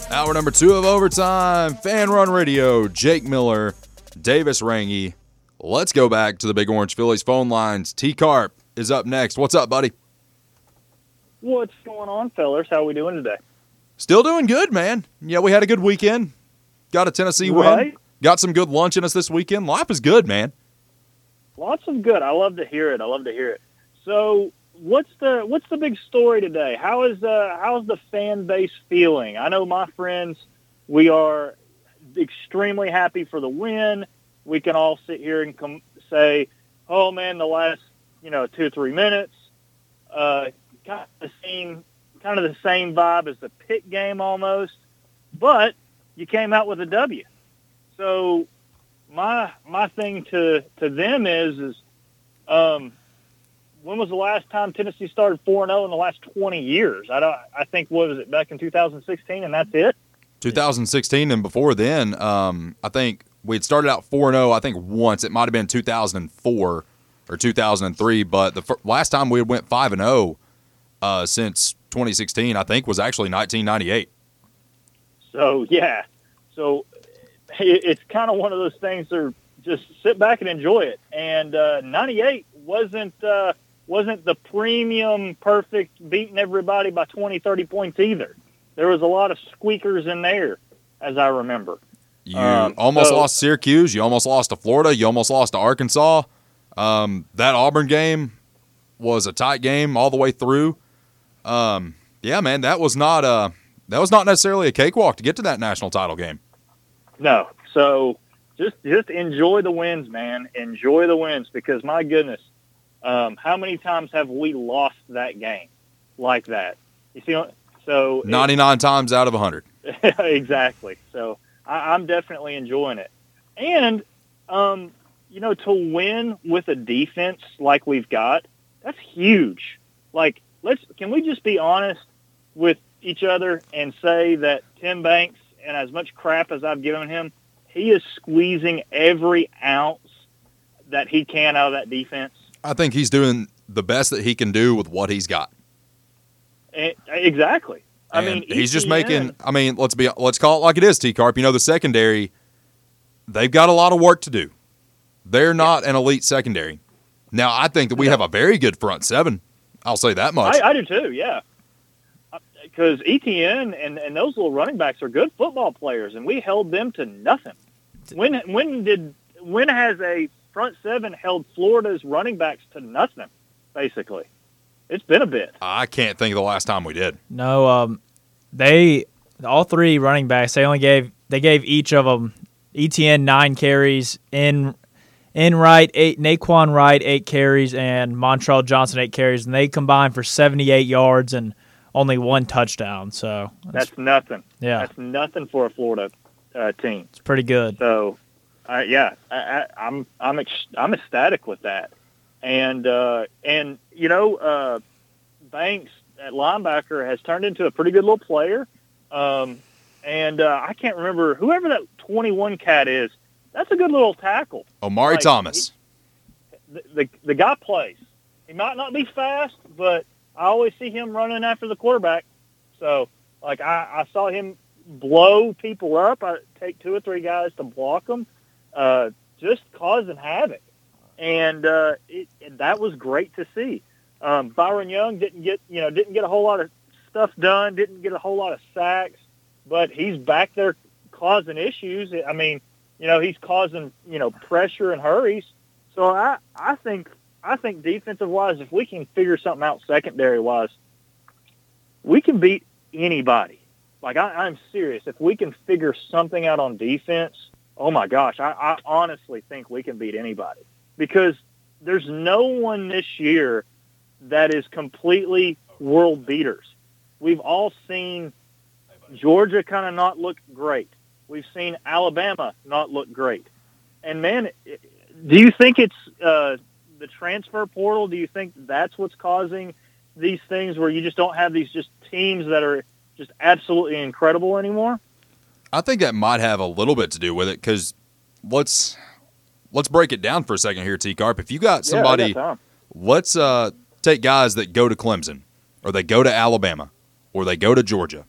Hour number 2 of Overtime, Fan Run Radio, Jake Miller, Davis Rangy. Let's go back to the Big Orange Phillies phone lines. T-Carp is up next. What's up, buddy? What's going on, fellas? How are we doing today? Still doing good, man. Yeah, we had a good weekend. Got a Tennessee win. Got some good lunch in us this weekend. Life is good, man. Lots of good. I love to hear it. So, what's the big story today? How's the fan base feeling? I know my friends, we are extremely happy for the win. We can all sit here and say, "Oh man, the last 2 or 3 minutes, kind of the same vibe as the Pitt game almost." But you came out with a W. So my thing to them is when was the last time Tennessee started 4-0 in the last 20 years? I think, what was it, back in 2016, and that's it? 2016, and before then, I think we had started out 4-0, I think once. It might have been 2004 or 2003, but the last time we went 5-0 since 2016, I think, was actually 1998. So, yeah. So it's kind of one of those things that are just sit back and enjoy it. And 98 wasn't the premium perfect beating everybody by 20, 30 points either. There was a lot of squeakers in there, as I remember. You almost lost to Syracuse. You almost lost to Florida. You almost lost to Arkansas. That Auburn game was a tight game all the way through. Yeah, man, that was not necessarily a cakewalk to get to that national title game. No. So just enjoy the wins, man. Enjoy the wins, because my goodness, how many times have we lost that game like that? You see, so 99 times out of 100. Exactly. So I'm definitely enjoying it, and to win with a defense like we've got, that's huge. Like, can we just be honest with each other and say that Tim Banks, and as much crap as I've given him, he is squeezing every ounce that he can out of that defense? I think he's doing the best that he can do with what he's got. Exactly. I mean, he's just making. I mean, let's call it like it is, T-Carp. The secondary, they've got a lot of work to do. They're not an elite secondary. Now, I think that we have a very good front seven. I'll say that much. I do too. Yeah, because ETN and those little running backs are good football players, and we held them to nothing. When has a front seven held Florida's running backs to nothing? Basically, it's been a bit. I can't think of the last time we did. No, all three running backs, they gave each of them ETN 9 carries, in Wright 8, Naquan Wright 8 carries, and Montrell Johnson 8 carries, and they combined for 78 yards and only 1 touchdown. So that's nothing. Yeah, that's nothing for a Florida team. It's pretty good. So, I'm ecstatic with that, and Banks at linebacker has turned into a pretty good little player, and I can't remember whoever that 21 cat is. That's a good little tackle. Omari Thomas. The guy plays. He might not be fast, but I always see him running after the quarterback. So, I saw him blow people up. I take 2 or 3 guys to block them, just causing havoc. And that was great to see. Byron Young didn't get a whole lot of stuff done, didn't get a whole lot of sacks, but he's back there causing issues. I mean, he's causing, pressure and hurries. So I think defensive wise, if we can figure something out secondary wise, we can beat anybody. I'm serious. If we can figure something out on defense, oh my gosh, I honestly think we can beat anybody, because there's no one this year that is completely world beaters. We've all seen Georgia kind of not look great. We've seen Alabama not look great. And, man, do you think it's the transfer portal? Do you think that's what's causing these things where you just don't have these just teams that are just absolutely incredible anymore? I think that might have a little bit to do with it, because let's break it down for a second here, T-Carp. If you got somebody, let's take guys that go to Clemson, or they go to Alabama, or they go to Georgia,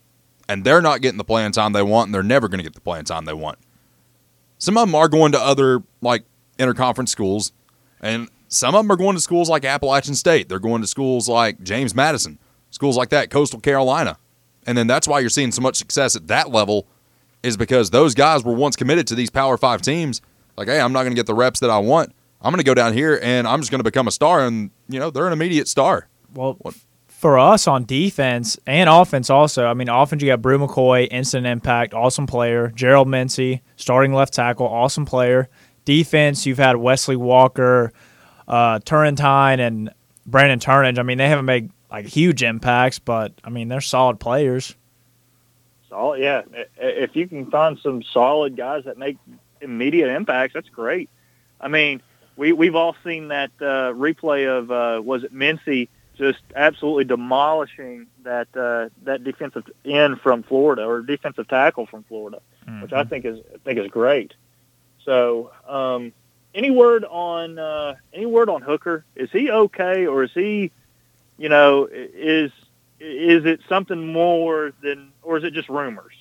and they're not getting the playing time they want, and they're never going to get the playing time they want. Some of them are going to other, like, interconference schools, and some of them are going to schools like Appalachian State. They're going to schools like James Madison, schools like that, Coastal Carolina. And then that's why you're seeing so much success at that level, is because those guys were once committed to these Power 5 teams. Like, hey, I'm not going to get the reps that I want. I'm going to go down here, and I'm just going to become a star, and, they're an immediate star. Well, for us on defense and offense also, I mean, offense, you got Brew McCoy, instant impact, awesome player. Gerald Mincy, starting left tackle, awesome player. Defense, you've had Wesley Walker, Turrentine, and Brandon Turnage. I mean, they haven't made like huge impacts, but, I mean, they're solid players. Solid, yeah. If you can find some solid guys that make immediate impacts, that's great. I mean, we've all seen that replay of, was it Mincy, just absolutely demolishing that defensive end from Florida, or defensive tackle from Florida, which I think is great. So, any word on Hooker? Is he okay, or is he, is it something more than, or is it just rumors?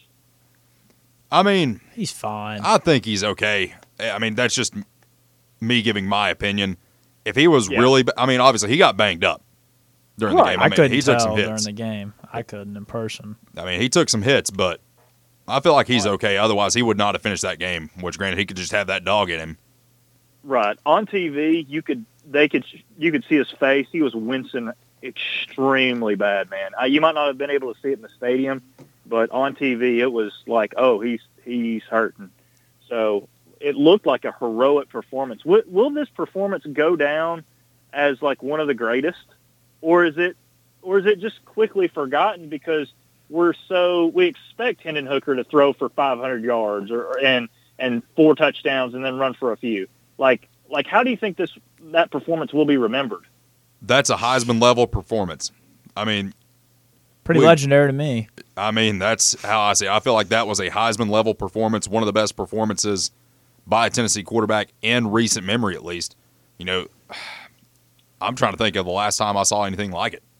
I mean, he's fine. I think he's okay. I mean, that's just me giving my opinion. If he was really, I mean, obviously he got banged up during the game. I couldn't he tell took some hits during the game. I couldn't in person. I mean, he took some hits, but I feel like he's okay. Otherwise, he would not have finished that game. Which, granted, he could just have that dog in him. Right. On TV, you could see his face. He was wincing extremely bad, man. You might not have been able to see it in the stadium, but on TV, it was like, oh, he's hurting. So it looked like a heroic performance. Will this performance go down as like one of the greatest, or is it just quickly forgotten because we expect Hendon Hooker to throw for 500 yards and 4 touchdowns and then run for a few? Like how do you think that performance will be remembered? That's a Heisman level performance. I mean, pretty legendary to me. I mean, that's how I see it. I feel like that was a Heisman level performance, one of the best performances by a Tennessee quarterback in recent memory, at least. I'm trying to think of the last time I saw anything like it.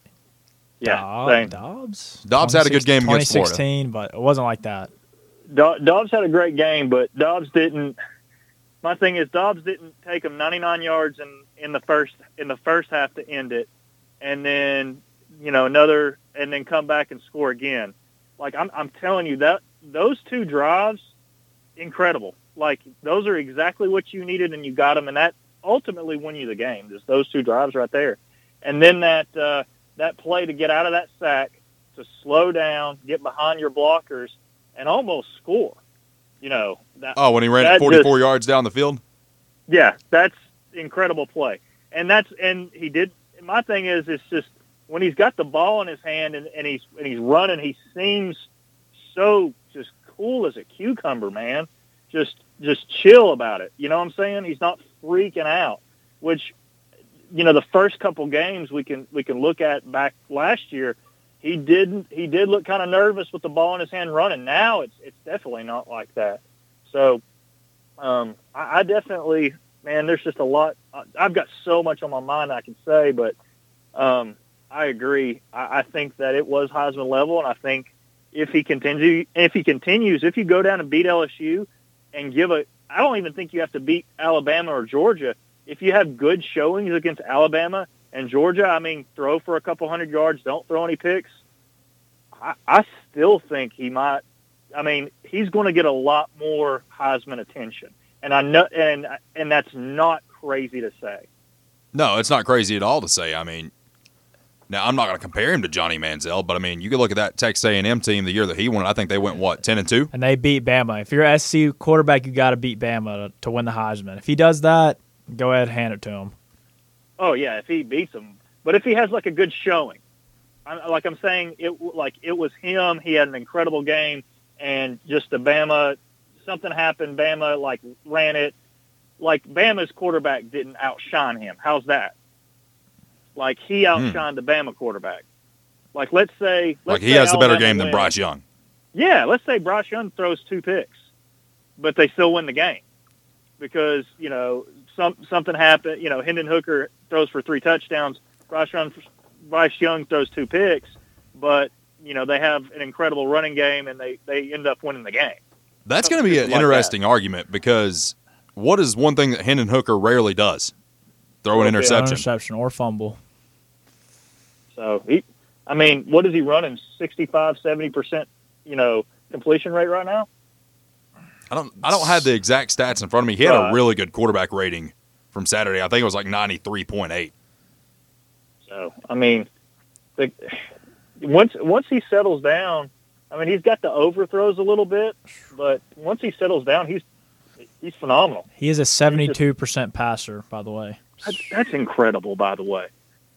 Yeah, Dobbs had a good game against Florida. 2016, but it wasn't like that. Dobbs had a great game, but Dobbs didn't. My thing is, Dobbs didn't take him 99 yards in the first half to end it, and then and then come back and score again. Like I'm telling you, that those 2 drives, incredible. Like those are exactly what you needed, and you got them, and that ultimately won you the game. Just those 2 drives right there, and then that play to get out of that sack, to slow down, get behind your blockers, and almost score. When he ran 44 yards down the field? Yeah, that's incredible play. And he did. My thing is, it's just when he's got the ball in his hand and he's running, he seems so just cool as a cucumber, man. Just chill about it. You know what I'm saying? He's not freaking out, which, the first couple games we can look at back last year, he did look kind of nervous with the ball in his hand running. Now it's definitely not like that. So I definitely, man, there's just a lot. I've got so much on my mind I can say, but I agree. I think that it was Heisman level, and I think if he continues, if you go down and beat LSU and I don't even think you have to beat Alabama or Georgia. If you have good showings against Alabama and Georgia, I mean, throw for a couple hundred yards, don't throw any picks, I still think he might. I mean, he's going to get a lot more Heisman attention, and I know, and that's not crazy to say. No, it's not crazy at all to say. I mean, now I'm not going to compare him to Johnny Manziel, but I mean, you can look at that Texas A&M team the year that he won. I think they went 10-2, and they beat Bama. If you're an SC quarterback, you got to beat Bama to win the Heisman. If he does that, go ahead and hand it to him. Oh yeah, if he beats them, but if he has like a good showing, I'm saying, it was him. He had an incredible game. And just the Bama, something happened. Bama ran it. Bama's quarterback didn't outshine him. How's that? He outshined the Bama quarterback. Let's say he has the better game than Bryce Young. Yeah, let's say Bryce Young throws 2 picks, but they still win the game because something happened. Hendon Hooker throws for 3 touchdowns. Bryce Young throws 2 picks, but they have an incredible running game, and they end up winning the game. That's going to be an interesting argument because what is one thing that Hendon Hooker rarely does? Throw an interception or fumble. So, what is he running? 65, 70%, completion rate right now? I don't have the exact stats in front of me. He had a really good quarterback rating from Saturday. I think it was like 93.8. So, once he settles down, he's got the overthrows a little bit, but once he settles down, he's phenomenal. He is a 72% passer, by the way. That's incredible, by the way.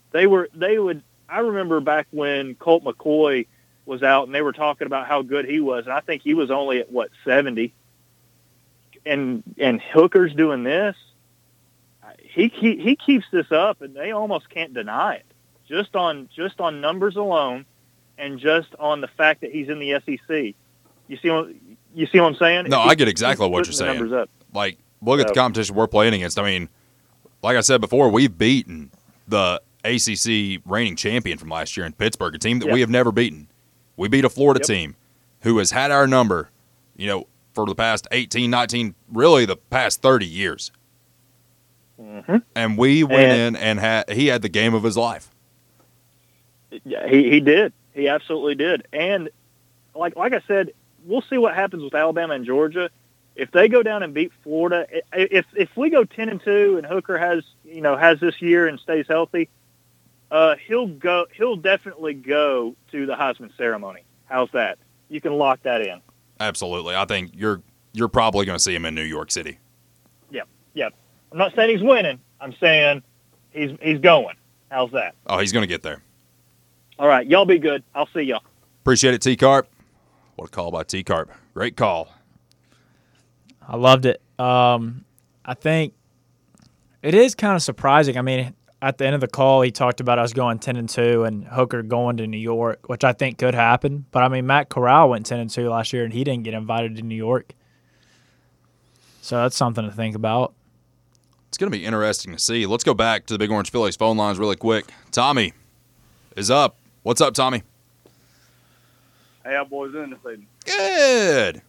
I remember back when Colt McCoy was out and they were talking about how good he was, and I think he was only at 70. And Hooker's doing this. He keeps this up, and they almost can't deny it. Just on numbers alone, and just on the fact that he's in the SEC. You see what I'm saying? No, I get exactly what you're saying. Numbers up. Like, look at the competition we're playing against. Like I said before, we've beaten the ACC reigning champion from last year in Pittsburgh, a team that we have never beaten. We beat a Florida team who has had our number, for the past 18, 19, really the past 30 years. Mm-hmm. And we went in and he had the game of his life. Yeah, he did. He absolutely did. And like I said, we'll see what happens with Alabama and Georgia. If they go down and beat Florida, if we go 10-2 and Hooker has this year and stays healthy, he'll definitely go to the Heisman ceremony. How's that? You can lock that in. Absolutely. I think you're probably going to see him in New York City. Yep. I'm not saying he's winning. I'm saying he's going. How's that? Oh, he's going to get there. All right. Y'all be good. I'll see y'all. Appreciate it, T-Carp. What a call by T-Carp. Great call. I loved it. I think it is kind of surprising. At the end of the call, he talked about us going 10-2 and Hooker going to New York, which I think could happen. But Matt Corral went 10-2 last year, and he didn't get invited to New York. So that's something to think about. It's going to be interesting to see. Let's go back to the Big Orange Phillies phone lines really quick. Tommy is up. What's up, Tommy? How y'all boys doing this evening? Good.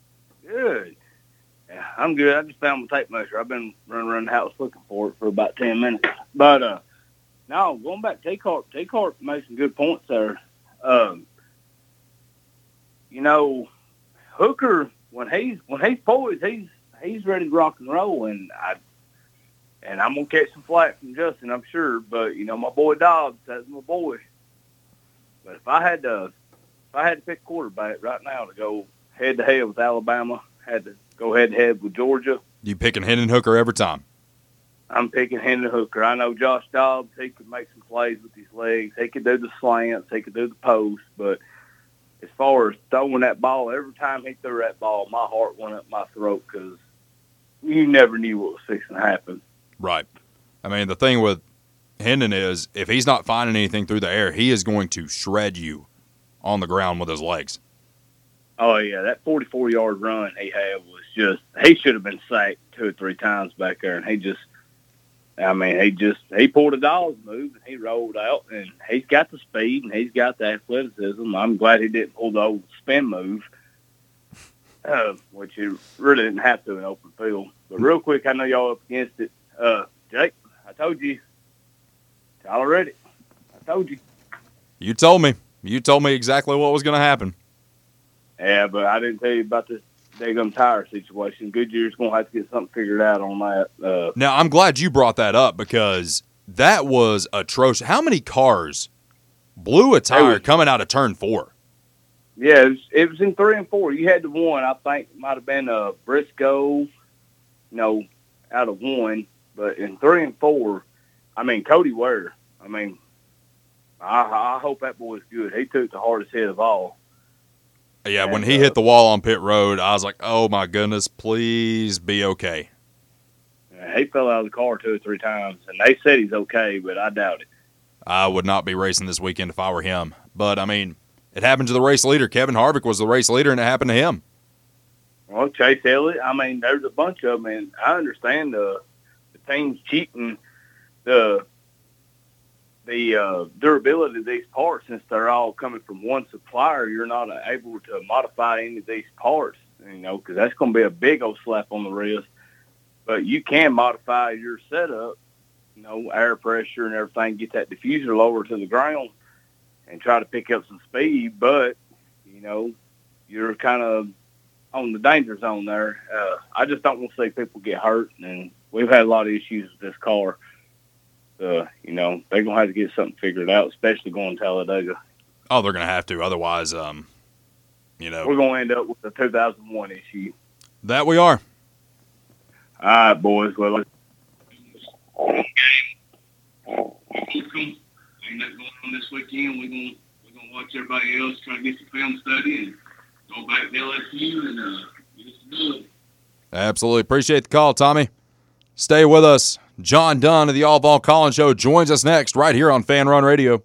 Yeah, I'm good. I just found my tape measure. I've been running around the house looking for it for about 10 minutes. But, no, going back to T-Carp made some good points there. Hooker, when he's poised, he's ready to rock and roll, and I'm gonna catch some flack from Justin, I'm sure. But my boy Dobbs, that's my boy. But if I had to pick quarterback right now to go head to head with Alabama, had to go head to head with Georgia. You picking Hendon Hooker every time? I'm picking Hendon Hooker. I know Josh Dobbs, he could make some plays with his legs. He could do the slants. He could do the post. But as far as throwing that ball, every time he threw that ball, my heart went up my throat because you never knew what was fixing to happen. Right. The thing with Hendon is if he's not finding anything through the air, he is going to shred you on the ground with his legs. Oh, yeah, that 44-yard run he had was just – he should have been sacked 2 or 3 times back there, and he pulled a dog's move, and he rolled out, and he's got the speed, and he's got the athleticism. I'm glad he didn't pull the old spin move, which he really didn't have to in open field. But real quick, I know y'all up against it. Jake, I told you. Y'all ready. I told you. You told me. You told me exactly what was going to happen. Yeah, but I didn't tell you about this daggum tire situation. Goodyear's going to have to get something figured out on that. Now, I'm glad you brought that up because that was atrocious. How many cars blew a tire coming out of turn 4? Yeah, it was in 3 and 4. You had the one, I think it might have been Briscoe, out of 1. But in 3 and 4, Cody Ware, I hope that boy's good. He took the hardest hit of all. Yeah, when he hit the wall on pit road, I was like, oh, my goodness, please be okay. Yeah, he fell out of the car 2 or 3 times, and they said he's okay, but I doubt it. I would not be racing this weekend if I were him. But, it happened to the race leader. Kevin Harvick was the race leader, and it happened to him. Well, Chase Elliott, there's a bunch of them, and I understand the teams cheating the the durability of these parts, since they're all coming from one supplier, you're not able to modify any of these parts, because that's going to be a big old slap on the wrist. But you can modify your setup, air pressure and everything, get that diffuser lower to the ground and try to pick up some speed. But, you're kind of on the danger zone there. I just don't want to see people get hurt, and we've had a lot of issues with this car. They're going to have to get something figured out, especially going to Talladega. Oh, they're going to have to. Otherwise, we're going to end up with the 2001 issue. That we are. All right, boys. Well, ain't nothing going on this weekend. We're gonna watch everybody else try to get some film study and go back to LSU and get us good. Absolutely. Appreciate the call, Tommy. Stay with us. John Dunn of the All Vol Collins Show joins us next right here on Fan Run Radio.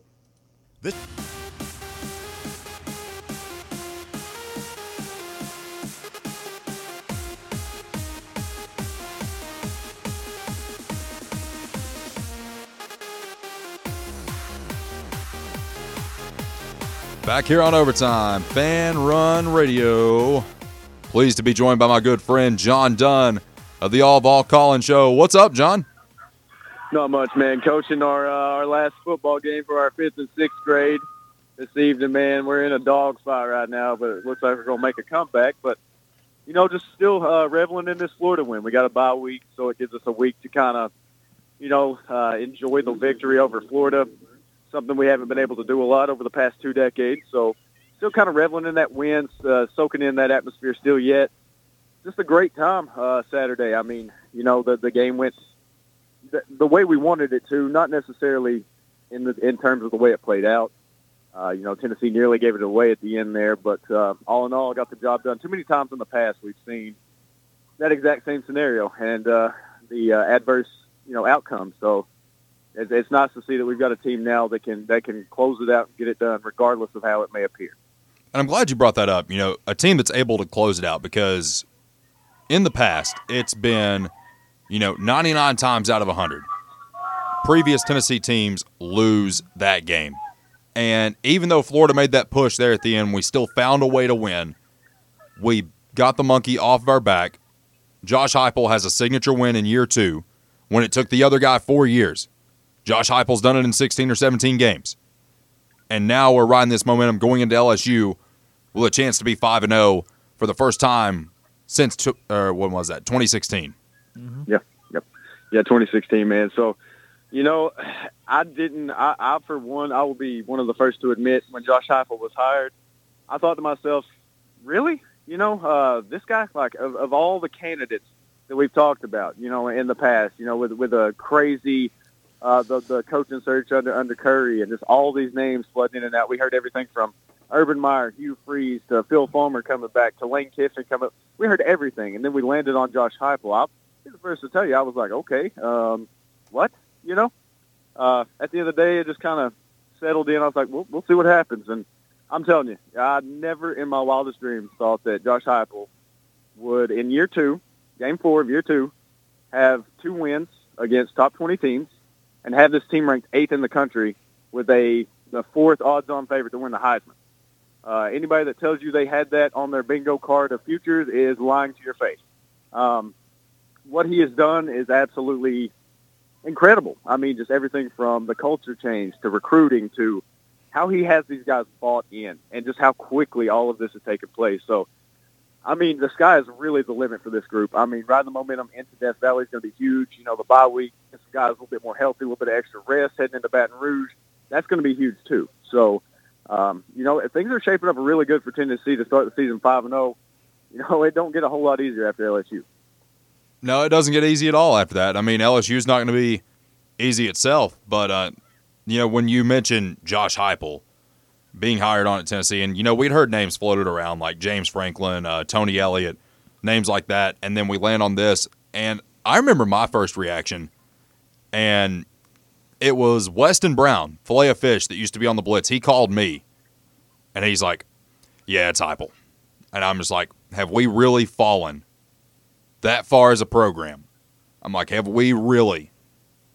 Back here on Overtime, Fan Run Radio. Pleased to be joined by my good friend John Dunn of the All Vol Collins Show. What's up, John? Not much, man. Coaching our last football game for our 5th and 6th grade this evening, man. We're in a dogfight right now, but it looks like we're going to make a comeback. But, just still reveling in this Florida win. We got a bye week, so it gives us a week to kind of, enjoy the victory over Florida, something we haven't been able to do a lot over the past 2 decades. So still kind of reveling in that win, soaking in that atmosphere still yet. Just a great time Saturday. I mean, the game went the way we wanted it to, not necessarily in terms of the way it played out. Tennessee nearly gave it away at the end there, but all in all, got the job done. Too many times in the past we've seen that exact same scenario and the adverse, outcome. So it's nice to see that we've got a team now that can close it out and get it done, regardless of how it may appear. And I'm glad you brought that up. A team that's able to close it out, because in the past it's been, 99 times out of 100, previous Tennessee teams lose that game. And even though Florida made that push there at the end, we still found a way to win. We got the monkey off of our back. Josh Heupel has a signature win in year 2 when it took the other guy 4 years. Josh Heupel's done it in 16 or 17 games. And now we're riding this momentum going into LSU with a chance to be 5-0 for the first time since, when was that, 2016. Mm-hmm. Yeah, 2016, man. So, I for one, I will be one of the first to admit, when Josh Heupel was hired, I thought to myself, really? This guy, like, of all the candidates that we've talked about, in the past, with a crazy the coaching search under Curry and just all these names flooding in and out. We heard everything from Urban Meyer, Hugh Freeze, to Phil Fulmer coming back, to Lane Kiffin coming. We heard everything, and then we landed on Josh Heupel. I'll be the first to tell you, I was like, okay, what? At the end of the day, it just kind of settled in. I was like, we'll see what happens. And I'm telling you, I never in my wildest dreams thought that Josh Heupel would, in year 2, game 4 of year 2, have 2 wins against top 20 teams, and have this team ranked 8th in the country with the 4th odds-on favorite to win the Heisman. Anybody that tells you they had that on their bingo card of futures is lying to your face. What he has done is absolutely incredible. I mean, just everything from the culture change to recruiting to how he has these guys bought in, and just how quickly all of this has taken place. So, I mean, the sky is really the limit for this group. I mean, riding the momentum into Death Valley is going to be huge. The bye week, some guys a little bit more healthy, a little bit of extra rest heading into Baton Rouge. That's going to be huge too. So, things are shaping up really good for Tennessee to start the season 5-0. It don't get a whole lot easier after LSU. No, it doesn't get easy at all after that. I mean, LSU's not going to be easy itself, but, when you mention Josh Heupel being hired on at Tennessee, and, we'd heard names floated around like James Franklin, Tony Elliott, names like that, and then we land on this, and I remember my first reaction, and it was Weston Brown, Filet-O-Fish, that used to be on the Blitz. He called me, and he's like, yeah, it's Heupel. And I'm just like, have we really fallen that far as a program? I'm like, have we really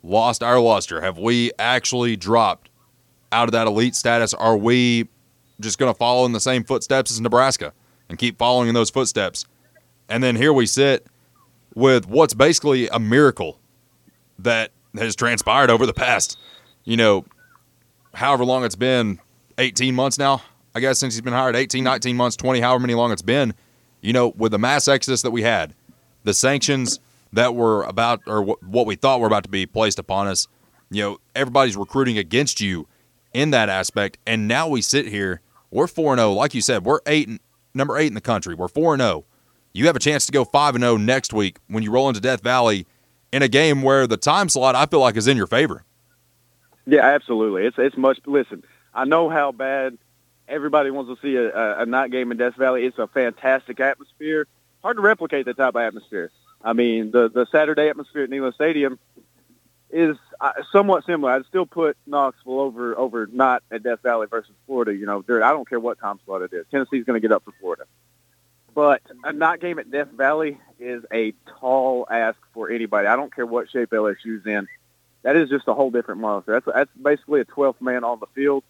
lost our luster? Have we actually dropped out of that elite status? Are we just going to follow in the same footsteps as Nebraska and keep following in those footsteps? And then here we sit with what's basically a miracle that has transpired over the past, however long it's been, 18 months now, I guess, since he's been hired, 18, 19 months, 20, however many long it's been, with the mass exodus that we had, the sanctions that were about, or what we thought were about to be placed upon us, everybody's recruiting against you in that aspect. And now we sit here, we're 4-0. Like you said, we're number 8 in the country. We're 4-0. You have a chance to go 5-0 next week when you roll into Death Valley in a game where the time slot, I feel like, is in your favor. Yeah, absolutely. It's much. Listen, I know how bad everybody wants to see a night game in Death Valley. It's a fantastic atmosphere. Hard to replicate that type of atmosphere. I mean, the Saturday atmosphere at Neyland Stadium is somewhat similar. I'd still put Knoxville over not at Death Valley versus Florida. I don't care what time slot it is. Tennessee's going to get up for Florida. But a night game at Death Valley is a tall ask for anybody. I don't care what shape LSU's in. That is just a whole different monster. That's basically a 12th man on the field.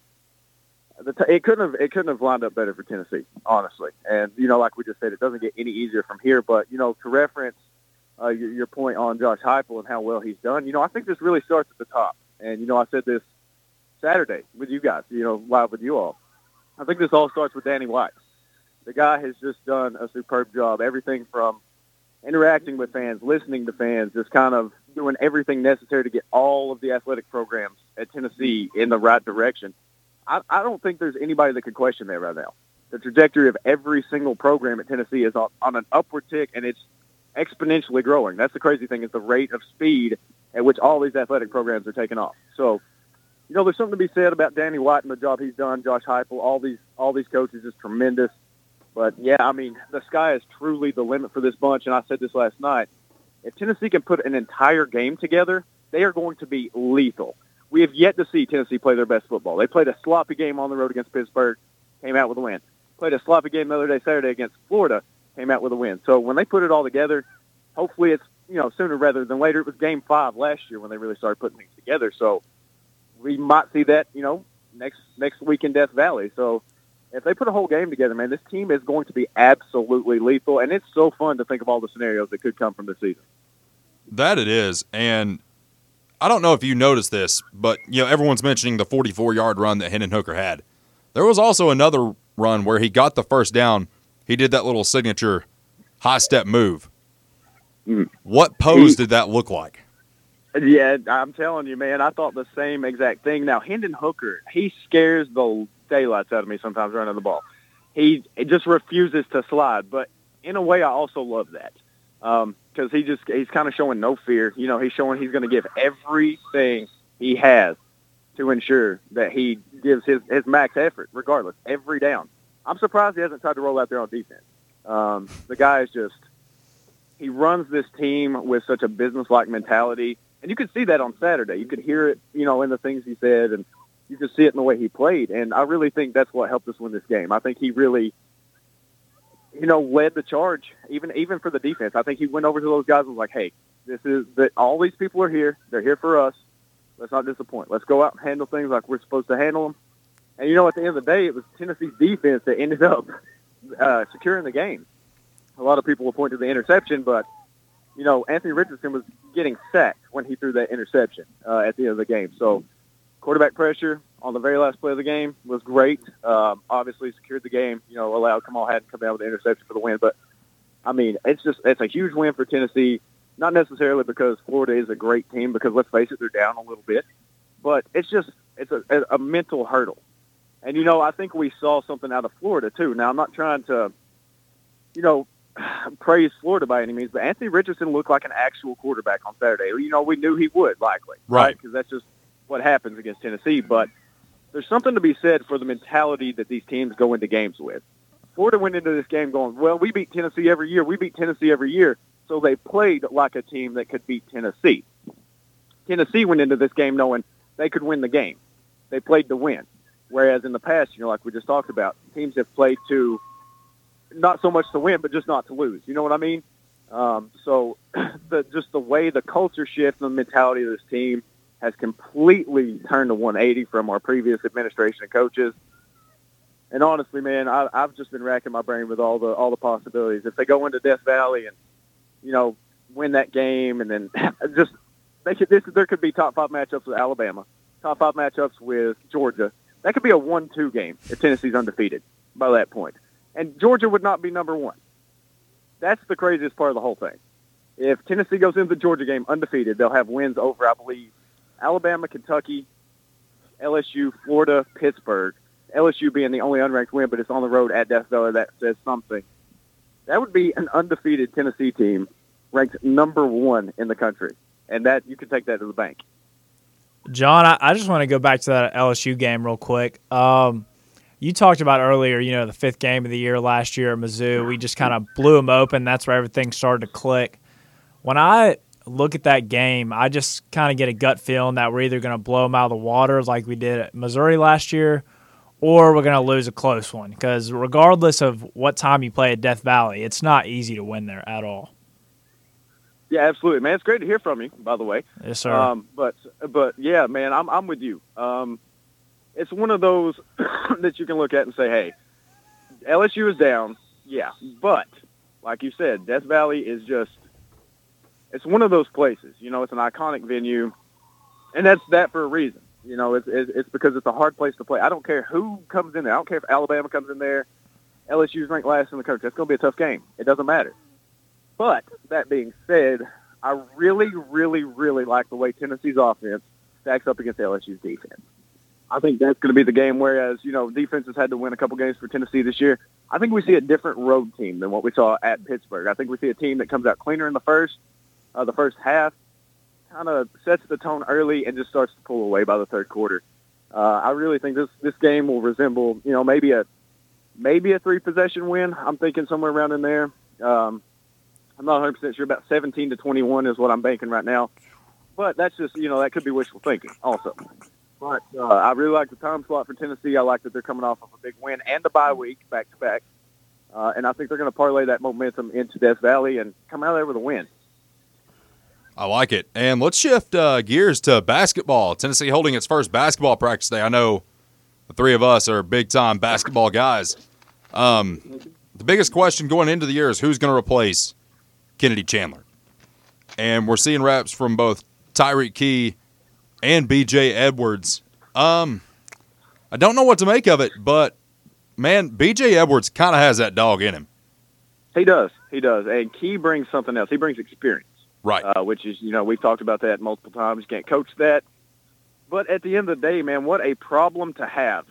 It couldn't have lined up better for Tennessee, honestly. And like we just said, it doesn't get any easier from here. But to reference your point on Josh Heupel and how well he's done, I think this really starts at the top. And I said this Saturday with you guys, live with you all. I think this all starts with Danny White. The guy has just done a superb job. Everything from interacting with fans, listening to fans, just kind of doing everything necessary to get all of the athletic programs at Tennessee in the right direction. I don't think there's anybody that could question that right now. The trajectory of every single program at Tennessee is on an upward tick, and it's exponentially growing. That's the crazy thing, is the rate of speed at which all these athletic programs are taking off. So, there's something to be said about Danny White and the job he's done. Josh Heupel, all these coaches is tremendous. But, yeah, I mean, the sky is truly the limit for this bunch, and I said this last night. If Tennessee can put an entire game together, they are going to be lethal. We have yet to see Tennessee play their best football. They played a sloppy game on the road against Pittsburgh, came out with a win. Played a sloppy game the other day, Saturday, against Florida, came out with a win. So when they put it all together, hopefully it's, sooner rather than later. It was Game 5 last year when they really started putting things together. So we might see that, next week in Death Valley. So if they put a whole game together, man, this team is going to be absolutely lethal, and it's so fun to think of all the scenarios that could come from this season. That it is, and I don't know if you noticed this, but, everyone's mentioning the 44-yard run that Hendon Hooker had. There was also another run where he got the first down. He did that little signature high-step move. What pose did that look like? Yeah, I'm telling you, man, I thought the same exact thing. Now, Hendon Hooker, he scares the daylights out of me sometimes running the ball. He just refuses to slide, but in a way I also love that because he's kind of showing no fear. He's showing he's going to give everything he has to ensure that he gives his max effort regardless, every down. I'm surprised he hasn't tried to roll out there on defense. The guy is just – he runs this team with such a business-like mentality, and you could see that on Saturday. You could hear it, in the things he said, and you could see it in the way he played. And I really think that's what helped us win this game. I think he really, led the charge, even for the defense. I think he went over to those guys and was like, hey, all these people are here. They're here for us. Let's not disappoint. Let's go out and handle things like we're supposed to handle them. And, at the end of the day, it was Tennessee's defense that ended up securing the game. A lot of people will point to the interception, but, Anthony Richardson was getting sacked when he threw that interception at the end of the game. So quarterback pressure on the very last play of the game was great. Obviously secured the game, allowed Kamal Hadden to come down with the interception for the win. But, it's a huge win for Tennessee, not necessarily because Florida is a great team, because let's face it, they're down a little bit. But it's a mental hurdle. And, I think we saw something out of Florida, too. Now, I'm not trying to, praise Florida by any means, but Anthony Richardson looked like an actual quarterback on Saturday. We knew he would, likely. Right. Because that's just what happens against Tennessee. But there's something to be said for the mentality that these teams go into games with. Florida went into this game going, well, we beat Tennessee every year. We beat Tennessee every year. So they played like a team that could beat Tennessee. Tennessee went into this game knowing they could win the game. They played to win. Whereas in the past, like we just talked about, teams have played to not so much to win, but just not to lose. You know what I mean? So just the way the culture shift and the mentality of this team has completely turned to 180 from our previous administration and coaches. And honestly, man, I've just been racking my brain with all the possibilities. If they go into Death Valley and, win that game, and then just there could be top 5 matchups with Alabama, top 5 matchups with Georgia. That could be a 1-2 game if Tennessee's undefeated by that point. And Georgia would not be number 1. That's the craziest part of the whole thing. If Tennessee goes into the Georgia game undefeated, they'll have wins over, I believe, Alabama, Kentucky, LSU, Florida, Pittsburgh. LSU being the only unranked win, but it's on the road at Death Valley. That says something. That would be an undefeated Tennessee team ranked number 1 in the country. And that you can take that to the bank. John, I just want to go back to that LSU game real quick. You talked about earlier, the 5th game of the year last year at Mizzou. We just kind of blew them open. That's where everything started to click. When I look at that game, I just kind of get a gut feeling that we're either going to blow them out of the water like we did at Missouri last year, or we're going to lose a close one. Because regardless of what time you play at Death Valley, it's not easy to win there at all. Yeah, absolutely, man. It's great to hear from you, by the way. Yes, sir. But yeah, man, I'm with you. It's one of those that you can look at and say, hey, LSU is down, yeah. But, like you said, Death Valley is it's one of those places. It's an iconic venue, and that's that for a reason. It's because it's a hard place to play. I don't care who comes in there. I don't care if Alabama comes in there. LSU's ranked last in the country. It's going to be a tough game. It doesn't matter. But, that being said, I really, really, really like the way Tennessee's offense stacks up against LSU's defense. I think that's going to be the game, whereas, defense has had to win a couple games for Tennessee this year. I think we see a different road team than what we saw at Pittsburgh. I think we see a team that comes out cleaner in the first half, kind of sets the tone early and just starts to pull away by the third quarter. I really think this game will resemble, maybe a 3-possession win. I'm thinking somewhere around in there. I'm not 100% sure. About 17-21 is what I'm banking right now. But that's just, that could be wishful thinking also. But I really like the time slot for Tennessee. I like that they're coming off of a big win and a bye week back-to-back. And I think they're going to parlay that momentum into Death Valley and come out of there with a win. I like it. And let's shift gears to basketball. Tennessee holding its first basketball practice day. I know the 3 of us are big-time basketball guys. The biggest question going into the year is who's going to replace Kennedy Chandler. And we're seeing reps from both Tyreek Key and B.J. Edwards. I don't know what to make of it, but, man, B.J. Edwards kind of has that dog in him. He does. And Key brings something else. He brings experience. Right. Which is, we've talked about that multiple times. You can't coach that. But at the end of the day, man, what a problem to have.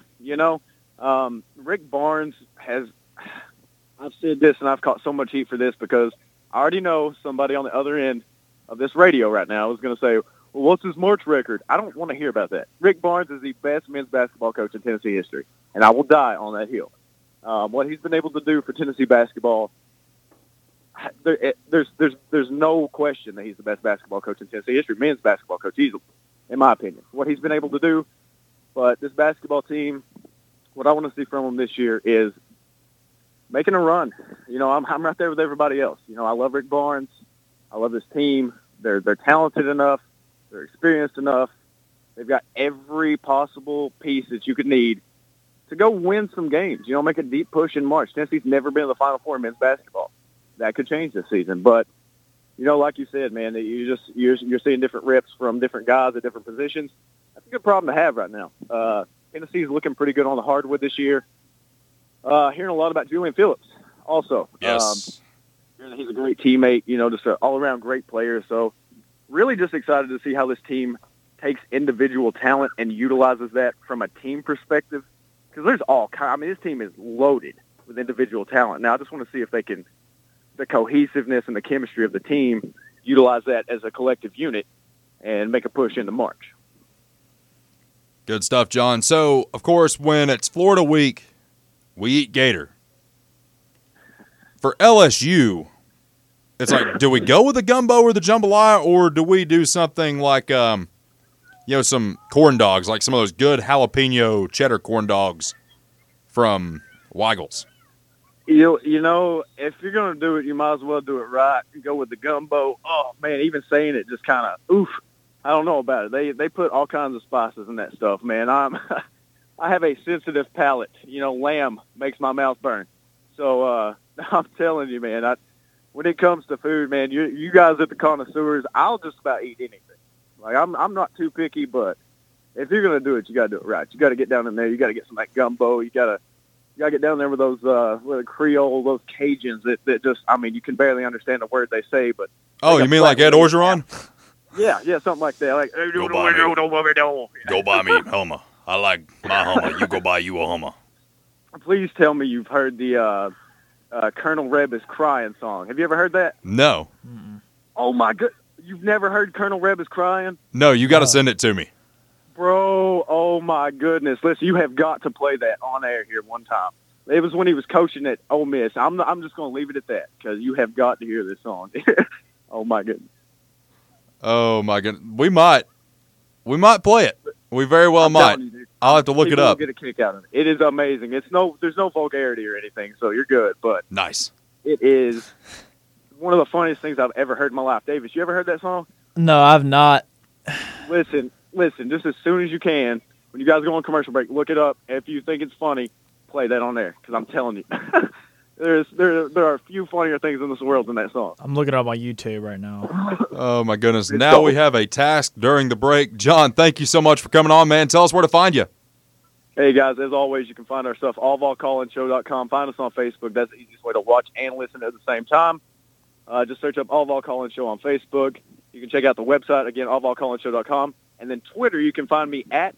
Rick Barnes has – I've said this and I've caught so much heat for this because I already know somebody on the other end of this radio right now is going to say, well, what's his March record? I don't want to hear about that. Rick Barnes is the best men's basketball coach in Tennessee history, and I will die on that hill. What he's been able to do for Tennessee basketball, there's no question that he's the best basketball coach in Tennessee history, men's basketball coach easily, in my opinion. What he's been able to do, but this basketball team, what I want to see from them this year is making a run. I'm right there with everybody else. I love Rick Barnes. I love this team. They're talented enough. They're experienced enough. They've got every possible piece that you could need to go win some games. Make a deep push in March. Tennessee's never been in the Final Four in men's basketball. That could change this season. But, like you said, man, you're seeing different reps from different guys at different positions. That's a good problem to have right now. Tennessee's looking pretty good on the hardwood this year. Hearing a lot about Julian Phillips also. Yes. He's a great teammate, just an all-around great player. So really just excited to see how this team takes individual talent and utilizes that from a team perspective. Because there's all kinds. This team is loaded with individual talent. Now, I just want to see if they can, the cohesiveness and the chemistry of the team, utilize that as a collective unit and make a push into March. Good stuff, John. So, of course, when it's Florida week, we eat gator. For LSU, it's like, do we go with the gumbo or the jambalaya, or do we do something like, some corn dogs, like some of those good jalapeno cheddar corn dogs from Weigel's? You know, if you're gonna do it, you might as well do it right. You go with the gumbo. Oh man, even saying it just kind of oof. I don't know about it. They put all kinds of spices in that stuff, man. I have a sensitive palate. You know, lamb makes my mouth burn. So I'm telling you, man. When it comes to food, man, you guys at the connoisseurs, I'll just about eat anything. Like I'm not too picky, but if you're gonna do it, you gotta do it right. You gotta get down in there. You gotta get some of that gumbo. You gotta get down there with those with the Creole, those Cajuns that just, I mean, you can barely understand the word they say, but oh, you mean like Ed Orgeron? Yeah, something like that. Like Go buy me Hummer. I like my Hummer. You go buy you a Hummer. Please tell me you've heard the Colonel Reb is Crying song. Have you ever heard that? No. Oh my god, you've never heard Colonel Reb is Crying? No, you got to send it to me. Bro, oh my goodness. Listen, you have got to play that on air here one time. It was when he was coaching at Ole Miss. I'm just going to leave it at that because you have got to hear this song. Oh my goodness. Oh my goodness. We might play it. We very well might. I'll have to look it up. Get a kick out of it. It is amazing. There's no vulgarity or anything, so you're good. But nice. It is one of the funniest things I've ever heard in my life. Davis, you ever heard that song? No, I've not. Listen, just as soon as you can, when you guys go on commercial break, look it up. If you think it's funny, play that on there, because I'm telling you, there are a few funnier things in this world than that song. I'm looking up on YouTube right now. Oh, my goodness. Now we have a task during the break. John, thank you so much for coming on, man. Tell us where to find you. Hey, guys, as always, you can find our stuff, allvolcollinshow.com. Find us on Facebook. That's the easiest way to watch and listen at the same time. Just search up All Vol Collins Show on Facebook. You can check out the website, again, allvolcollinshow.com. And then Twitter, you can find me at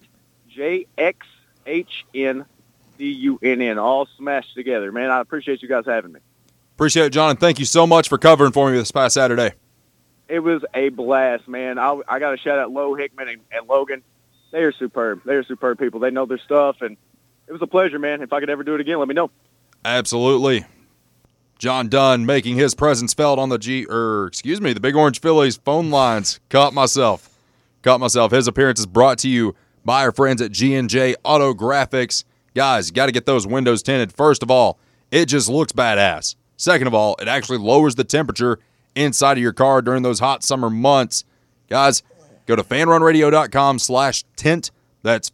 JXHNDUNN, all smashed together. Man, I appreciate you guys having me. Appreciate it, John, and thank you so much for covering for me this past Saturday. It was a blast, man. I got to shout out Lo Hickman and Logan. They are superb. They are superb people. They know their stuff, and it was a pleasure, man. If I could ever do it again, let me know. Absolutely. John Dunn making his presence felt on the the Big Orange Phillies phone lines. Caught myself. His appearance is brought to you by our friends at G&J Auto Graphics. Guys, you got to get those windows tinted. First of all, it just looks badass. Second of all, it actually lowers the temperature inside of your car during those hot summer months. Guys, go to fanrunradio.com/tint. That's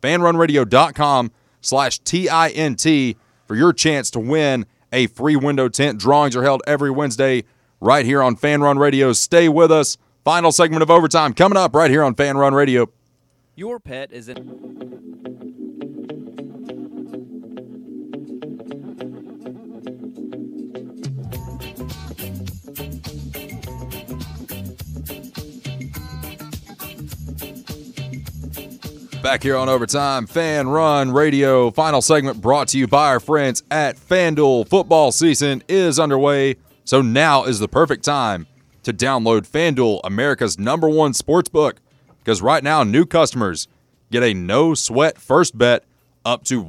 fanrunradio.com/TINT for your chance to win a free window tint. Drawings are held every Wednesday right here on Fan Run Radio. Stay with us. Final segment of Overtime coming up right here on Fan Run Radio. Your pet is in... Back here on Overtime, Fan Run Radio. Final segment brought to you by our friends at FanDuel. Football season is underway, so now is the perfect time to download FanDuel, America's #1 sportsbook, because right now new customers get a no-sweat first bet up to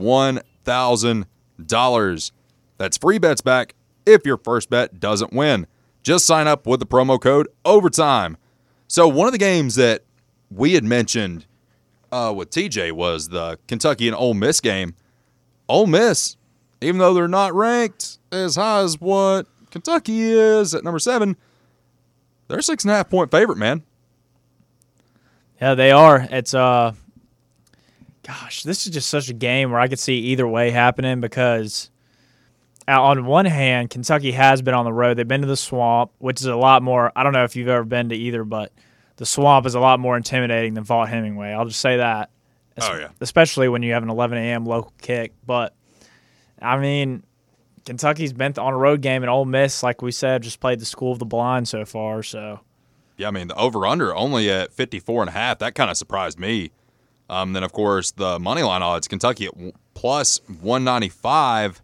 $1,000. That's free bets back if your first bet doesn't win. Just sign up with the promo code OVERTIME. So one of the games that we had mentioned with TJ was the Kentucky and Ole Miss game. Ole Miss, even though they're not ranked as high as what Kentucky is at number 7, they're a 6.5-point favorite, man. Yeah, they are. It's gosh, this is just such a game where I could see either way happening because on one hand, Kentucky has been on the road. They've been to the Swamp, which is a lot more. I don't know if you've ever been to either, but the Swamp is a lot more intimidating than Vaught-Hemingway. I'll just say that. Oh, yeah. Especially when you have an 11 a.m. local kick. But, I mean, Kentucky's been on a road game, and Ole Miss, like we said, just played the school of the blind so far. So, yeah, I mean, the over-under only at 54.5. That kind of surprised me. Then, of course, the money line odds, Kentucky at plus 195.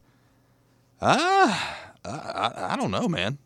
I don't know, man.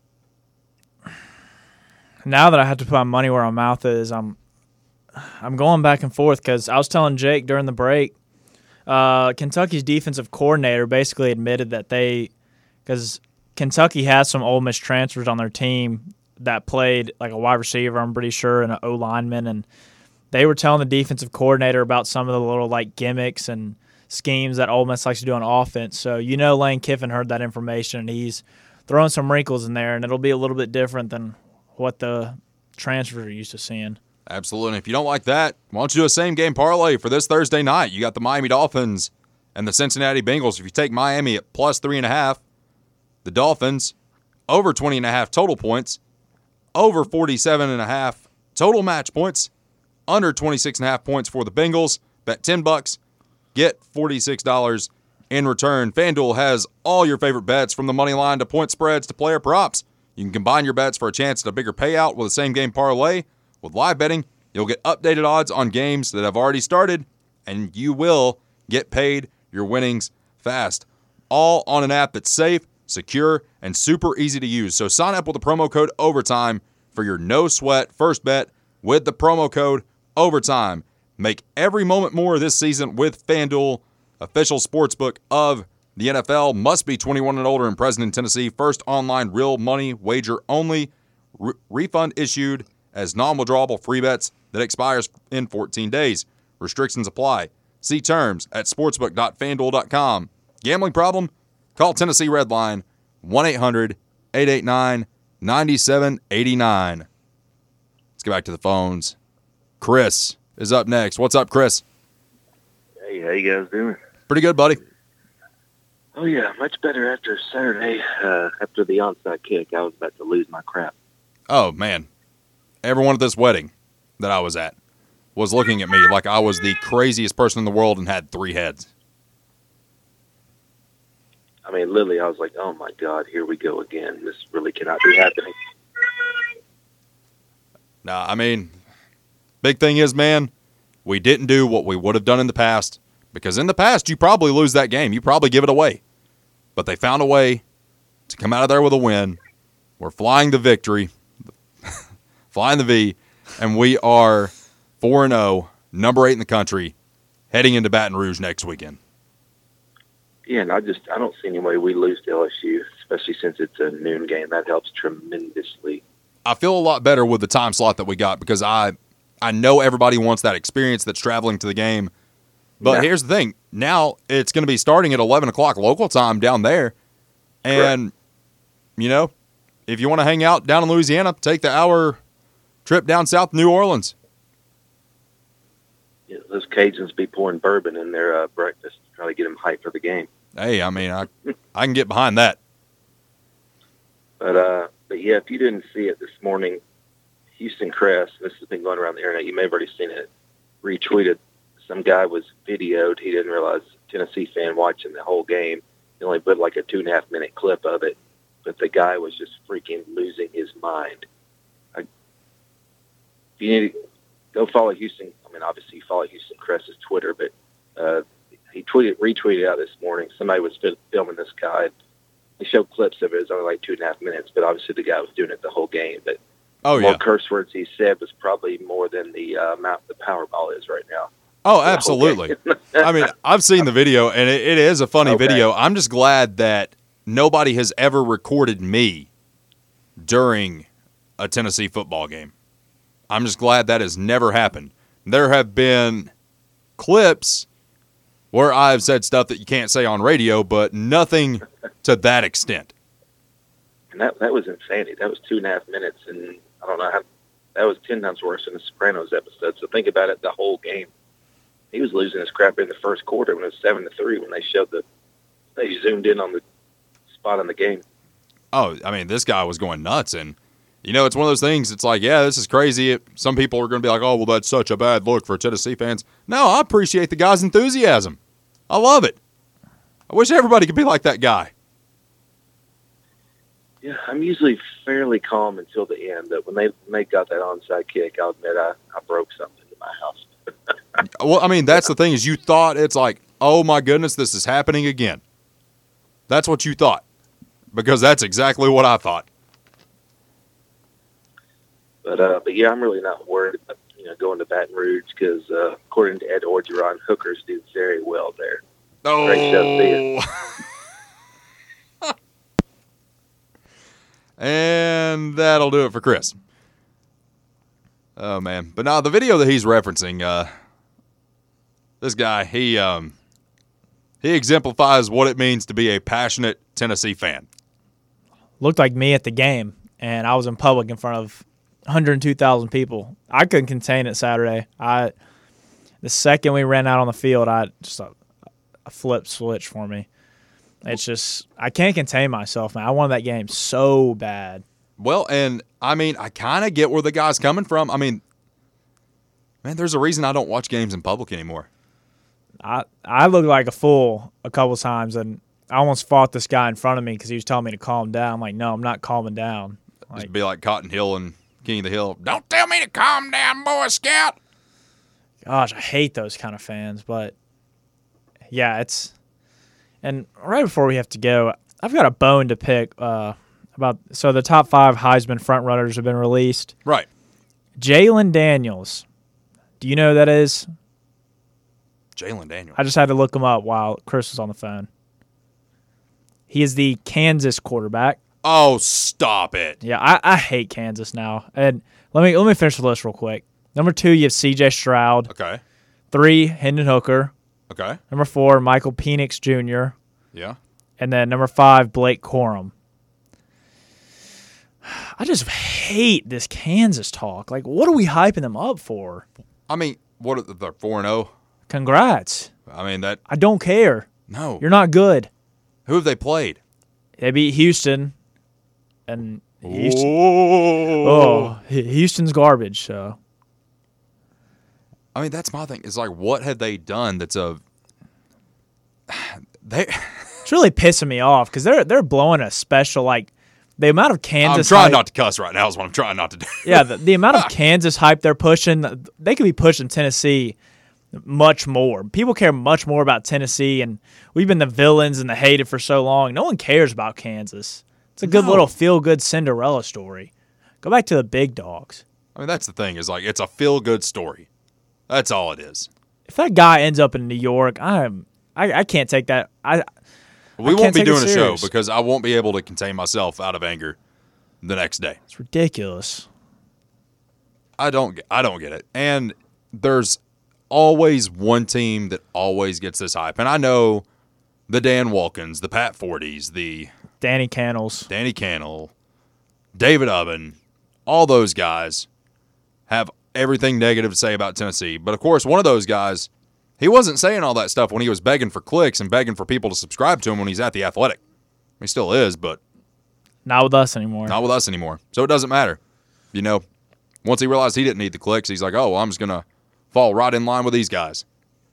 Now that I have to put my money where my mouth is, I'm going back and forth because I was telling Jake during the break, Kentucky's defensive coordinator basically admitted that because Kentucky has some Ole Miss transfers on their team that played like a wide receiver, I'm pretty sure, and an O lineman, and they were telling the defensive coordinator about some of the little like gimmicks and schemes that Ole Miss likes to do on offense. So Lane Kiffin heard that information, and he's throwing some wrinkles in there, and it'll be a little bit different than what the transfers are used to seeing. Absolutely. And if you don't like that, why don't you do a same-game parlay for this Thursday night? You got the Miami Dolphins and the Cincinnati Bengals. If you take Miami at plus 3.5, the Dolphins over 20.5 total points, over 47.5 total match points, under 26.5 points for the Bengals. Bet $10, get $46 in return. FanDuel has all your favorite bets from the money line to point spreads to player props. You can combine your bets for a chance at a bigger payout with a same-game parlay. With live betting, you'll get updated odds on games that have already started, and you will get paid your winnings fast. All on an app that's safe, secure, and super easy to use. So sign up with the promo code OVERTIME for your no-sweat first bet with the promo code OVERTIME. Make every moment more this season with FanDuel, official sportsbook of the NFL. Must be 21 and older and present in Tennessee. First online real money wager only. Refund issued as non-withdrawable free bets that expires in 14 days. Restrictions apply. See terms at sportsbook.fanduel.com. Gambling problem? Call Tennessee Redline 1-800-889-9789. Let's get back to the phones. Chris is up next. What's up, Chris? Hey, how you guys doing? Pretty good, buddy. Oh, yeah, much better after Saturday. After the onside kick, I was about to lose my crap. Oh, man. Everyone at this wedding that I was at was looking at me like I was the craziest person in the world and had 3 heads. I mean, literally, I was like, oh, my God, here we go again. This really cannot be happening. Nah, I mean, big thing is, man, we didn't do what we would have done in the past, because in the past, you probably lose that game. You probably give it away. But they found a way to come out of there with a win. We're flying the victory, flying the V, and we are 4-0, number 8 in the country, heading into Baton Rouge next weekend. Yeah, and I don't see any way we lose to LSU, especially since it's a noon game. That helps tremendously. I feel a lot better with the time slot that we got, because I know everybody wants that experience that's traveling to the game. But Here's the thing. Now it's going to be starting at 11 o'clock local time down there. And, if you want to hang out down in Louisiana, take the hour trip down south to New Orleans. Yeah, those Cajuns be pouring bourbon in their breakfast to try to get them hyped for the game. Hey, I mean, I can get behind that. But yeah, if you didn't see it this morning, Houston Crest, this has been going around the internet, you may have already seen it, retweeted. Some guy was videoed. He didn't realize Tennessee fan watching the whole game. He only put like a 2.5-minute clip of it, but the guy was just freaking losing his mind. If you need to go follow Houston, I mean, obviously you follow Houston Crest's Twitter, but he retweeted out this morning. Somebody was filming this guy. They showed clips of it. It was only like 2.5 minutes, but obviously the guy was doing it the whole game. But more curse words he said was probably more than the amount the Powerball is right now. Oh, absolutely. I mean, I've seen the video, and it is a funny video. I'm just glad that nobody has ever recorded me during a Tennessee football game. I'm just glad that has never happened. There have been clips where I've said stuff that you can't say on radio, but nothing to that extent. And that was insanity. That was 2.5 minutes, and I don't know how that was 10 times worse than the Sopranos episode. So think about it, the whole game. He was losing his crap in the first quarter when it was 7-3 when they zoomed in on the spot on the game. Oh, I mean, this guy was going nuts, and it's one of those things. It's like, yeah, this is crazy. Some people are going to be like, oh, well, that's such a bad look for Tennessee fans. No, I appreciate the guy's enthusiasm. I love it. I wish everybody could be like that guy. Yeah, I'm usually fairly calm until the end, but when they got that onside kick, I'll admit I broke something in my house. Well, I mean, that's the thing is you thought it's like, oh, my goodness, this is happening again. That's what you thought, because that's exactly what I thought. But yeah, I'm really not worried about going to Baton Rouge because according to Ed Orgeron, hookers do very well there. Oh. Great And that'll do it for Chris. Oh, man. But now the video that he's referencing, this guy, he He exemplifies what it means to be a passionate Tennessee fan. Looked like me at the game, and I was in public in front of 102,000 people. I couldn't contain it Saturday. The second we ran out on the field, a flip switch for me. It's just I can't contain myself, man. I wanted that game so bad. Well, and I mean, I kind of get where the guy's coming from. I mean, man, there's a reason I don't watch games in public anymore. I looked like a fool a couple times, and I almost fought this guy in front of me because he was telling me to calm down. I'm like, no, I'm not calming down. Just be like Cotton Hill and King of the Hill. Don't tell me to calm down, Boy Scout. Gosh, I hate those kind of fans. But, yeah, and right before we have to go, I've got a bone to pick so the top 5 Heisman frontrunners have been released. Right. Jalen Daniels. Do you know who that is? Jalen Daniels. I just had to look him up while Chris was on the phone. He is the Kansas quarterback. Oh, stop it. Yeah, I hate Kansas now. And let me finish the list real quick. Number 2, you have C.J. Stroud. Okay. 3, Hendon Hooker. Okay. Number 4, Michael Penix Jr. Yeah. And then number 5, Blake Corum. I just hate this Kansas talk. Like, what are we hyping them up for? I mean, what are they're 4-0? Congrats. I mean, that. I don't care. No. You're not good. Who have they played? They beat Houston. And Houston, Oh. Houston's garbage, so. I mean, that's my thing. It's like, what have they done that's they. It's really pissing me off because they're blowing a special, like, the amount of Kansas I'm trying hype, not to cuss right now is what I'm trying not to do. Yeah, the amount of Kansas hype they're pushing, they could be pushing Tennessee much more. People care much more about Tennessee, and we've been the villains and the hated for so long. No one cares about Kansas. It's a good little feel-good Cinderella story. Go back to the big dogs. I mean, that's the thing is like, it's a feel-good story. That's all it is. If that guy ends up in New York, I can't take that. We won't be take it doing a show serious. because I won't be able to contain myself out of anger the next day. It's ridiculous. I don't get it. And there's always one team that always gets this hype. And I know the Dan Walkins, the Pat Forties, the Danny Cannells, Danny Cannell, David Ubben, all those guys have everything negative to say about Tennessee. But, of course, one of those guys, he wasn't saying all that stuff when he was begging for clicks and begging for people to subscribe to him when he's at The Athletic. He still is, but not with us anymore. not with us anymore. So it doesn't matter. You know, once he realized he didn't need the clicks, he's like, oh, well, I'm just going to fall right in line with these guys.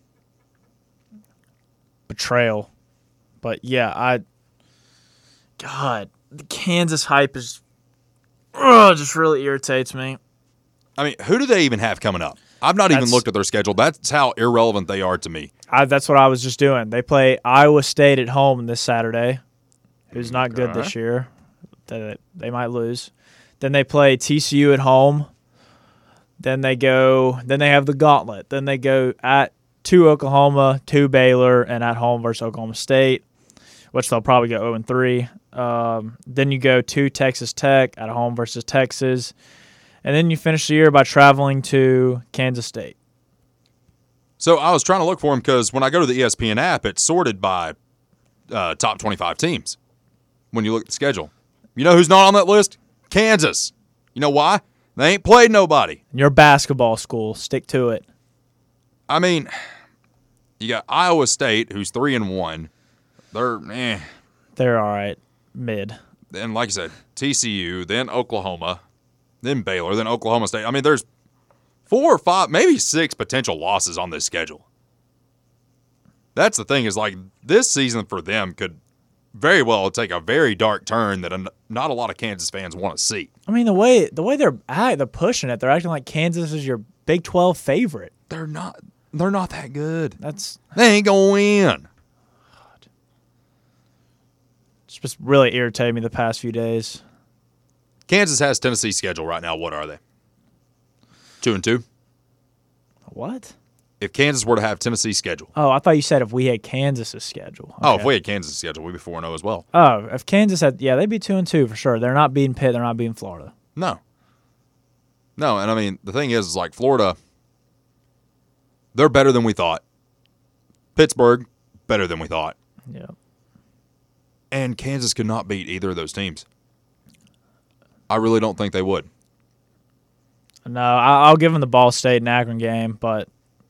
Betrayal. But, yeah, God, the Kansas hype just really irritates me. I mean, who do they even have coming up? I've not even looked at their schedule. That's how irrelevant they are to me. That's what I was just doing. They play Iowa State at home this Saturday, who's not good this year. They might lose. Then they play TCU at home. Then they have the gauntlet. Then they go to Oklahoma, to Baylor, and at home versus Oklahoma State, which they'll probably go 0-3. Then you go to Texas Tech, at home versus Texas. And then you finish the year by traveling to Kansas State. So I was trying to look for him because when I go to the ESPN app, it's sorted by top 25 teams when you look at the schedule. You know who's not on that list? Kansas. You know why? They ain't played nobody. You're a basketball school. Stick to it. I mean, you got Iowa State, who's 3-1. They're all right. Mid. And like I said, TCU, then Oklahoma, then Baylor, then Oklahoma State. I mean, there's 4 or 5, maybe 6 potential losses on this schedule. That's the thing is, like, this season for them could very well take a very dark turn that not a lot of Kansas fans want to see. I mean, the way they're pushing it, they're acting like Kansas is your Big 12 favorite. They're not that good. They ain't going to win. It's just really irritated me the past few days. Kansas has Tennessee's schedule right now. What are they? 2-2. What? If Kansas were to have Tennessee's schedule. Oh, I thought you said if we had Kansas's schedule. Okay. Oh, if we had Kansas' schedule, we'd be 4-0 as well. Oh, if Kansas had, they'd be 2-2 for sure. They're not beating Pitt. They're not beating Florida. No, and I mean, the thing is like Florida, they're better than we thought. Pittsburgh, better than we thought. Yeah. And Kansas could not beat either of those teams. I really don't think they would. No, I'll give them the Ball State and Akron game, but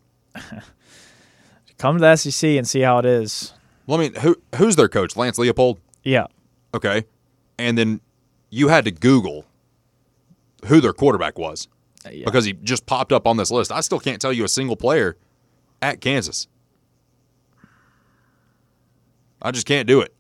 come to the SEC and see how it is. Well, I mean, who's their coach? Lance Leopold? Yeah. Okay. And then you had to Google who their quarterback was because he just popped up on this list. I still can't tell you a single player at Kansas. I just can't do it.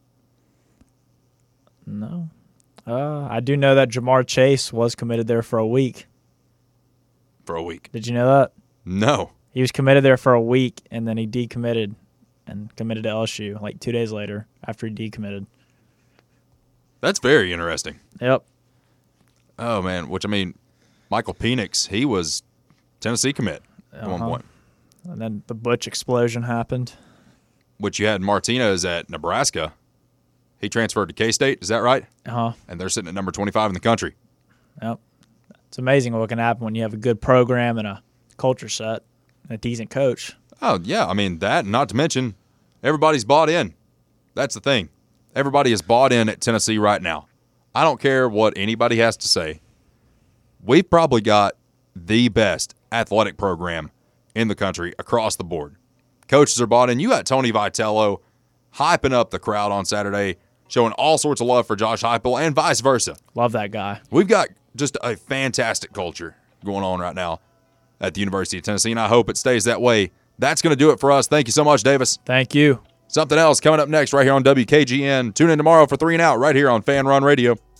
No. I do know that Jamar Chase was committed there for a week. For a week. Did you know that? No. He was committed there for a week, and then he decommitted and committed to LSU like 2 days later after he decommitted. That's very interesting. Yep. Oh, man. Which, I mean, Michael Penix, he was Tennessee commit at one point. And then the Butch explosion happened. Which you had Martinez at Nebraska. He transferred to K-State. Is that right? Uh-huh. And they're sitting at number 25 in the country. Yep. It's amazing what can happen when you have a good program and a culture set and a decent coach. Oh, yeah. I mean, that, not to mention, everybody's bought in. That's the thing. Everybody is bought in at Tennessee right now. I don't care what anybody has to say. We've probably got the best athletic program in the country across the board. Coaches are bought in. You got Tony Vitello hyping up the crowd on Saturday, showing all sorts of love for Josh Heupel and vice versa. Love that guy. We've got just a fantastic culture going on right now at the University of Tennessee, and I hope it stays that way. That's going to do it for us. Thank you so much, Davis. Thank you. Something else coming up next right here on WKGN. Tune in tomorrow for 3 and Out right here on Fan Run Radio.